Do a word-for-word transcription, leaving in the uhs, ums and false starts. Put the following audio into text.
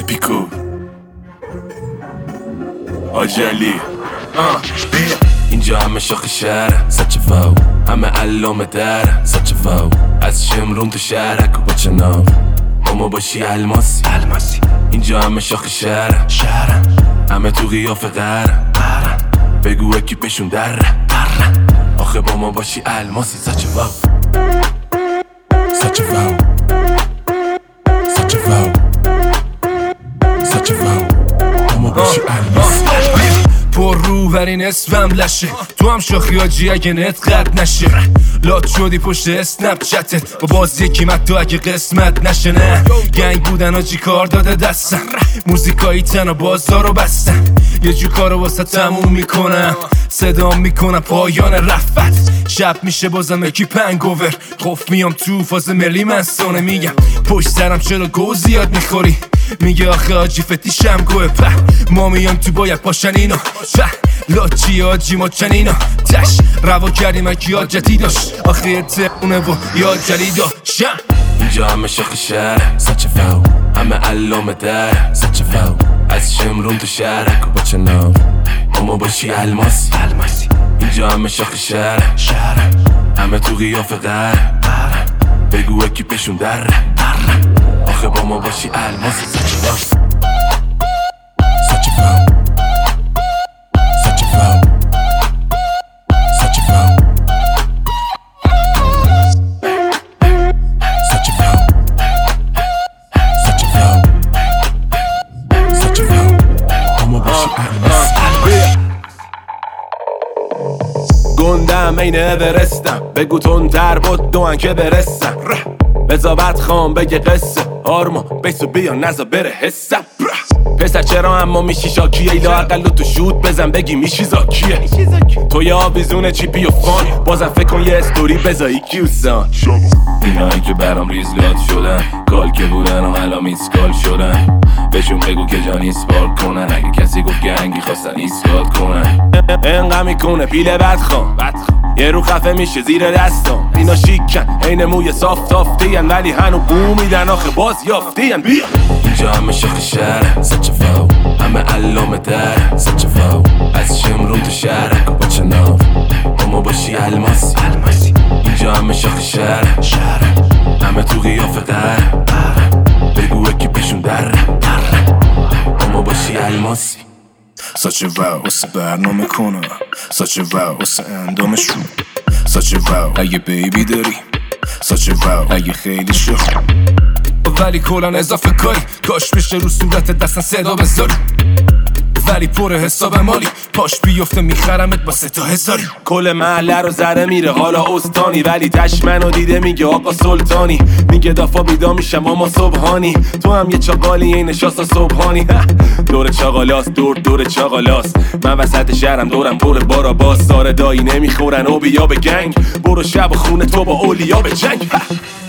پیکو آجلی اینجا همه شاخ شهر سچ فاو همه علامه در سچ فاو از شمرون تو شهرک و بچه ناو اما باشی الماسی الماسی اینجا همه شاخ شهر شهر همه تو قیافه غر بگو اکیپشون در در آخه با ما باشی الماسی سچ فاو سچ فاو سچ فاو سچ فاو اما باشی الماسی پر رو بر این اسمم لشه تو هم شاخی آجی اگه نت قد نشه لات شدی پشت اسنپ چتت با باز یکی مد تو اگه قسمت نشه نه گنگ بودن آجی کار داده دستم موزیکایی تنها بازارو بستن یه جو کارو واسه تموم میکنم صدام میکنم پایان رفت شب میشه بازم اکی پنگوور قف میام تو فاز ملی من سانه میگم پشت سرم چرا گو زیاد میخوری میگه آخه آجی فتیشم گوه په ما میام تو باید پاشن اینا په لاچی آجی ما چنینا تش روا کردیم اکی آجتی داشت آخه تونه و یاد جلی داشتم اینجا همه شاخ شهر سچ فاو همه علامه در سچ فاو از شمرون تو شهرک و بچه ناو اما باشی الماسی الماسی اینجا همه شاخ شهر شهر همه تو قیافه غر بگو اکیپشون در در آخه با ما باشی الماسی سچ فاو سچ فاو سچ فاو سچ فاو سچ فاو سچ فاو سچ فاو اما باشی الماسی گندم این اورستم بگو تندتر بود دوان که برسم بزابت خام بگه قصه آرما بیسو بیا نزا بره حسم پسر چرا اما میشی شاکیه ایلا اقل تو شوت بزن بگی میشی زاکیه تو یه آویزون چیپی و فان بازم فکر کن یه استوری بزایی کیوسان اینایی که برام ریزلات شدن کال که بودن و الان میسکال شدن بهشون بگو که جان ایسپال کنن اگه کسی گفت گنگی خواستن ایسکال کنن انقا میکنه پیله بدخوام یه رو خفه میشه زیر دستام اینا شیکن این موی صاف تافتین ولی هنو بو میدن آخه باز یافتین بیا اینجا همه شاخ شهر سچ فاو همه علامه در سچ فاو از شمرون تو شهرک و بچه ناو اما باشی الماسی الماسی اینجا همه شاخ شهر شهر همه تو قیافه غر بگو اکیپشون در در اما باشی الماسی سچ واو واسه برنامه کنه سچ واو واسه اندامش رو سچ واو اگه بیبی داری سچ واو اگه خیلی شخ ولی کلان اضافه کاری کاش میشه رو صورت دستن صدا بذاری ولی پر حساب مالی پاش بیفته میخرمت با سه تا هزاری کل محله رو زره میره حالا استانی ولی تش منو دیده میگه آقا سلطانی میگه دافا بیدا میشم اما صبحانی تو هم یه چاقالی این شاسا صبحانی دور چاقالاست دور دور چاقالاست من وسط شهرم دورم پر بارا باز ساره دایی نمیخورن او بیا به گنگ برو شب و خونه تو با اولیا به جنگ